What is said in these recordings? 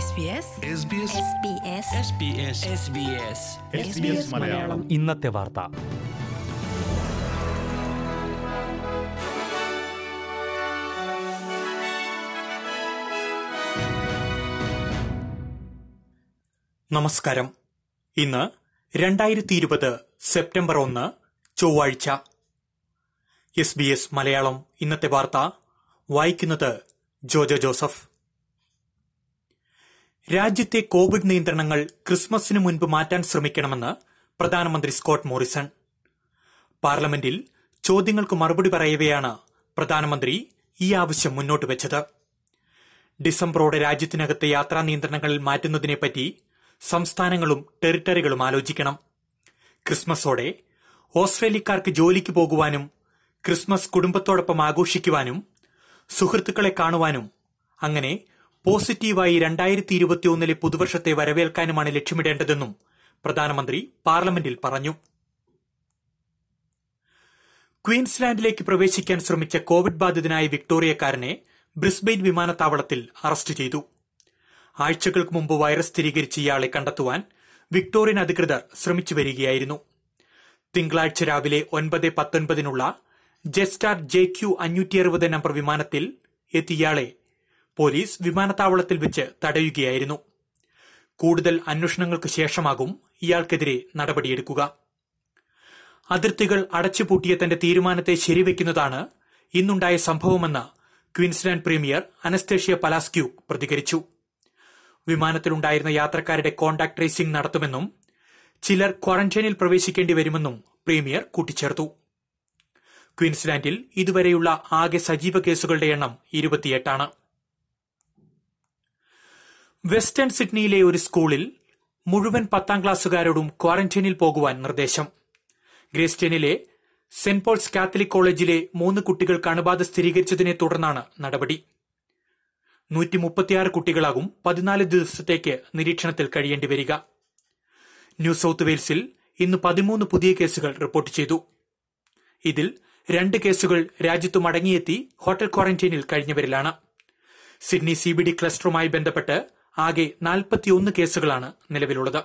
മലയാളം ഇന്നത്തെ വാർത്ത. നമസ്കാരം. ഇന്ന് 2020 സെപ്റ്റംബർ 1 ചൊവ്വാഴ്ച. SBS മലയാളം ഇന്നത്തെ വാർത്ത വായിക്കുന്നത് ജോജോ ജോസഫ്. രാജ്യത്തെ കോവിഡ് നിയന്ത്രണങ്ങൾ ക്രിസ്മസിന് മുൻപ് മാറ്റാൻ ശ്രമിക്കണമെന്ന് പ്രധാനമന്ത്രി സ്കോട്ട് മോറിസൺ. പാർലമെന്റിൽ ചോദ്യങ്ങൾക്ക് മറുപടി പറയവെയാണ് പ്രധാനമന്ത്രി ഈ ആവശ്യം മുന്നോട്ട് വെച്ചത്. ഡിസംബറോടെ രാജ്യത്തിനകത്തെ യാത്രാ നിയന്ത്രണങ്ങളിൽ മാറ്റുന്നതിനെപ്പറ്റി സംസ്ഥാനങ്ങളും ടെറിട്ടറികളും ആലോചിക്കണം. ക്രിസ്മസോടെ ഓസ്ട്രേലിയക്കാർക്ക് ജോലിക്ക് പോകുവാനും ക്രിസ്മസ് കുടുംബത്തോടൊപ്പം ആഘോഷിക്കുവാനും സുഹൃത്തുക്കളെ കാണുവാനും അങ്ങനെ പോസിറ്റീവായി 2021 പുതുവർഷത്തെ വരവേൽക്കാനുമാണ് ലക്ഷ്യമിടേണ്ടതെന്നും പ്രധാനമന്ത്രി പാർലമെന്റിൽ പറഞ്ഞു. ക്വീൻസ്ലാൻഡിലേക്ക് പ്രവേശിക്കാൻ ശ്രമിച്ച കോവിഡ് ബാധിതനായ വിക്ടോറിയക്കാരനെ ബ്രിസ്ബെയിൻ വിമാനത്താവളത്തിൽ അറസ്റ്റ് ചെയ്തു. ആഴ്ചകൾക്ക് മുമ്പ് വൈറസ് സ്ഥിരീകരിച്ച ഇയാളെ കണ്ടെത്തുവാൻ വിക്ടോറിയൻ അധികൃതർ ശ്രമിച്ചു വരികയായിരുന്നു. തിങ്കളാഴ്ച രാവിലെ 9:19 ജെസ്റ്റാർ JQ560 നമ്പർ വിമാനത്തിൽ എത്തിയ ഇയാളെ പോലീസ് വിമാനത്താവളത്തിൽ വെച്ച് തടയുകയായിരുന്നു. കൂടുതൽ അന്വേഷണങ്ങൾക്ക് ശേഷമാകും ഇയാൾക്കെതിരെ നടപടിയെടുക്കുക. അതിർത്തികൾ അടച്ചുപൂട്ടിയ തന്റെ തീരുമാനത്തെ ശരിവെക്കുന്നതാണ് ഇന്നുണ്ടായ സംഭവമെന്ന് ക്വീൻസ്ലാൻഡ് പ്രീമിയർ അനസ്തേഷ്യ പലാസ്ക്യൂക്ക് പ്രതികരിച്ചു. വിമാനത്തിലുണ്ടായിരുന്ന യാത്രക്കാരുടെ കോണ്ടാക്ട് ട്രേസിംഗ് നടത്തുമെന്നും ചിലർ ക്വാറന്റൈനിൽ പ്രവേശിക്കേണ്ടി വരുമെന്നും പ്രീമിയർ കൂട്ടിച്ചേർത്തു. ക്വീൻസ്ലാൻഡിൽ ഇതുവരെയുള്ള ആകെ സജീവ കേസുകളുടെ എണ്ണം 28. വെസ്റ്റേൺ സിഡ്നിയിലെ ഒരു സ്കൂളിൽ മുഴുവൻ 10ാം ക്ലാസ്സുകാരോടും ക്വാറന്റൈനിൽ പോകുവാൻ നിർദ്ദേശം. ഗ്രേസ്റ്റേനിലെ സെന്റ് പോൾസ് കാത്തലിക് കോളേജിലെ 3 കുട്ടികൾക്ക് അണുബാധ സ്ഥിരീകരിച്ചതിനെ തുടർന്നാണ് നടപടി. 136 കുട്ടികളാകും 14 ദിവസത്തേക്ക് നിരീക്ഷണത്തിൽ കഴിയേണ്ടി വരിക. ന്യൂ സൌത്ത് വെയിൽസിൽ ഇന്ന് 13 പുതിയ കേസുകൾ റിപ്പോർട്ട് ചെയ്തു. ഇതിൽ 2 കേസുകൾ രാജ്യത്തു മടങ്ങിയെത്തി ഹോട്ടൽ ക്വാറന്റൈനിൽ കഴിഞ്ഞവരിലാണ്. സിഡ്നി CBD ക്ലസ്റ്ററുമായി ബന്ധപ്പെട്ട് ആകെ 41 കേസുകളാണ് നിലവിലുള്ളത്.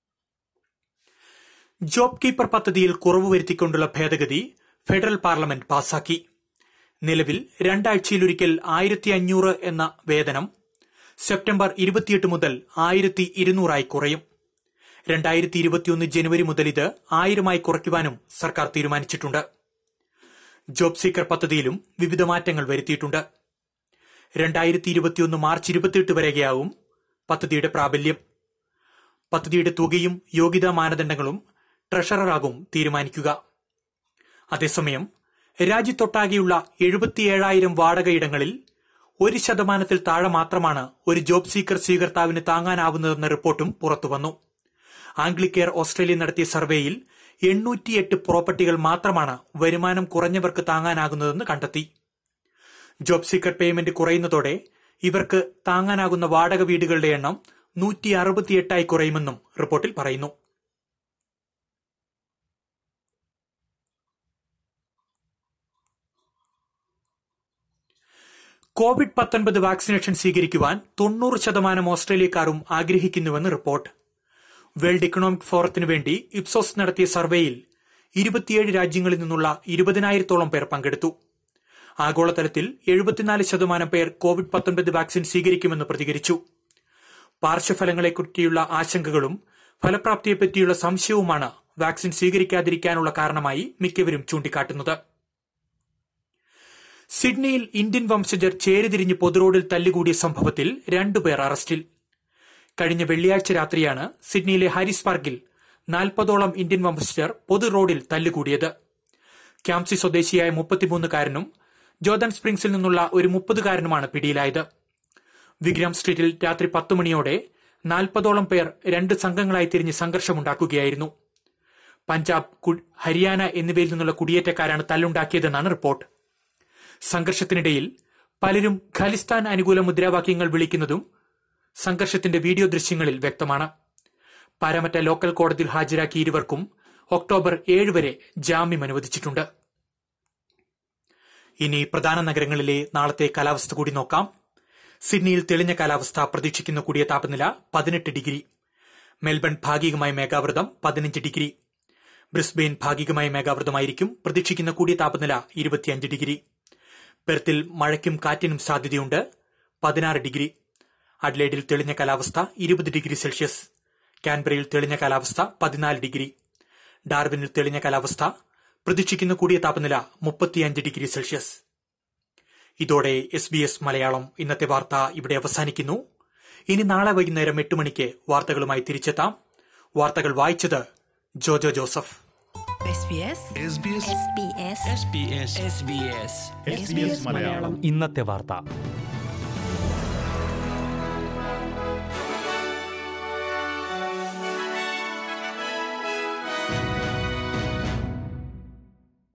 ജോബ് കീപ്പർ പദ്ധതിയിൽ കുറവ് വരുത്തിക്കൊണ്ടുള്ള ഭേദഗതി ഫെഡറൽ പാർലമെന്റ് പാസാക്കി. നിലവിൽ 2 ആഴ്ചയിലൊരിക്കൽ 1500 എന്ന വേതനം സെപ്റ്റംബർ 28 മുതൽ 1200 കുറയും. 2021 ജനുവരി മുതൽ ഇത് 1000 കുറയ്ക്കുവാനും സർക്കാർ തീരുമാനിച്ചിട്ടുണ്ട്. ജോബ് സീക്കർ പദ്ധതിയിലും വിവിധ മാറ്റങ്ങൾ വരുത്തിയിട്ടുണ്ട്. 2021 മാർച്ച് 28 വരെയാവും പദ്ധതിയുടെ പ്രാബല്യം. പദ്ധതിയുടെ തുകയും യോഗ്യതാ മാനദണ്ഡങ്ങളും ട്രഷററാകും തീരുമാനിക്കുക. അതേസമയം രാജ്യത്തൊട്ടാകെയുള്ള 77,000 വാടകയിടങ്ങളിൽ 1% താഴെ മാത്രമാണ് ഒരു ജോബ് സീക്കർ സ്വീകർത്താവിന് താങ്ങാനാവുന്നതെന്ന റിപ്പോർട്ടും പുറത്തുവന്നു. ആംഗ്ലിക്കെയർ ഓസ്ട്രേലിയ നടത്തിയ സർവേയിൽ 808 പ്രോപ്പർട്ടികൾ മാത്രമാണ് വരുമാനം കുറഞ്ഞവർക്ക് താങ്ങാനാകുന്നതെന്ന് കണ്ടെത്തി. ജോബ് സീക്കർ പേയ്മെന്റ് കുറയുന്നതോടെ ഇവർക്ക് താങ്ങാനാകുന്ന വാടക വീടുകളുടെ എണ്ണം 168 കുറയുമെന്നും റിപ്പോർട്ടിൽ പറയുന്നു. കോവിഡ്-19 വാക്സിനേഷൻ സ്വീകരിക്കുവാൻ 90% ഓസ്ട്രേലിയക്കാരും ആഗ്രഹിക്കുന്നുവെന്ന് റിപ്പോർട്ട്. വേൾഡ് ഇക്കണോമിക് ഫോറത്തിനു വേണ്ടി ഇപ്സോസ് നടത്തിയ സർവേയിൽ 27 രാജ്യങ്ങളിൽ നിന്നുള്ള 20,000-ഓളം പേർ പങ്കെടുത്തു. ആഗോളതലത്തിൽ 74% പേർ കോവിഡ്-19 വാക്സിൻ സ്വീകരിക്കുമെന്ന് പ്രതികരിച്ചു. പാർശ്വഫലങ്ങളെപ്പറ്റിയുള്ള ആശങ്കകളും ഫലപ്രാപ്തിയെപ്പറ്റിയുള്ള സംശയവുമാണ് വാക്സിൻ സ്വീകരിക്കാതിരിക്കാനുള്ള കാരണമായി മിക്കവരും ചൂണ്ടിക്കാട്ടുന്നത്. സിഡ്നിയിൽ ഇന്ത്യൻ വംശജർ ചേരിതിരിഞ്ഞ് പൊതുറോഡിൽ തല്ലുകൂടിയ സംഭവത്തിൽ 2 പേർ അറസ്റ്റിൽ. കഴിഞ്ഞ വെള്ളിയാഴ്ച രാത്രിയാണ് സിഡ്നിയിലെ ഹാരിസ് പാർക്കിൽ 40ഓളം ഇന്ത്യൻ വംശജർ പൊതു റോഡിൽ തല്ലുകൂടിയത്. ക്യാംസി സ്വദേശിയായ 33-കാരനും ജോർദാൻ സ്പ്രിംഗ്സിൽ നിന്നുള്ള ഒരു 30-കാരനുമാണ് പിടിയിലായത്. വിഗ്രാം സ്ട്രീറ്റിൽ രാത്രി 10 മണിയോടെ 40ഓളം പേർ 2 സംഘങ്ങളായി തിരിഞ്ഞ് സംഘർഷമുണ്ടാക്കുകയായിരുന്നു. പഞ്ചാബ്, ഹരിയാന എന്നിവയിൽ നിന്നുള്ള കുടിയേറ്റക്കാരാണ് തല്ലുണ്ടാക്കിയതെന്നാണ് റിപ്പോർട്ട്. സംഘർഷത്തിനിടയിൽ പലരും ഖലിസ്ഥാൻ അനുകൂല മുദ്രാവാക്യങ്ങൾ വിളിക്കുന്നതും സംഘർഷത്തിന്റെ വീഡിയോ ദൃശ്യങ്ങളിൽ വ്യക്തമാണ്. പാരമറ്റ ലോക്കൽ കോടതിയിൽ ഹാജരാക്കിയ ഇരുവർക്കും ഒക്ടോബർ 7 വരെ ജാമ്യം അനുവദിച്ചിട്ടുണ്ട്. ഇനി പ്രധാന നഗരങ്ങളിലെ നാളത്തെ കാലാവസ്ഥ കൂടി നോക്കാം. സിഡ്നിയിൽ തെളിഞ്ഞ കാലാവസ്ഥ, പ്രതീക്ഷിക്കുന്ന കൂടിയ താപനില 18 ഡിഗ്രി. മെൽബൺ ഭാഗികമായി മേഘാവൃതം 15 ഡിഗ്രി. ബ്രിസ്ബെയിൻ ഭാഗികമായി മേഘാവൃതമായിരിക്കും, പ്രതീക്ഷിക്കുന്ന കൂടിയ താപനില 25 ഡിഗ്രി. പെർത്തിൽ മഴയ്ക്കും കാറ്റിനും സാധ്യതയുണ്ട്, 16 ഡിഗ്രി. അഡ്ലേഡിൽ തെളിഞ്ഞ കാലാവസ്ഥ 20 ഡിഗ്രി സെൽഷ്യസ്. കാൻബറയിൽ തെളിഞ്ഞ കാലാവസ്ഥ 14 ഡിഗ്രി. ഡാർവിനിൽ തെളിഞ്ഞ കാലാവസ്ഥ, പ്രതീക്ഷിക്കുന്ന കൂടിയ താപനില 35 ഡിഗ്രി സെൽഷ്യസ്. ഇതോടെ SBS മലയാളം ഇന്നത്തെ വാർത്ത ഇവിടെ അവസാനിക്കുന്നു. ഇനി നാളെ വൈകുന്നേരം 8 മണിക്ക് വാർത്തകളുമായി തിരിച്ചെത്താം. വാർത്തകൾ വായിച്ചത് ജോജോ ജോസഫ്. SBS മലയാളം ഇന്നത്തെ വാർത്ത.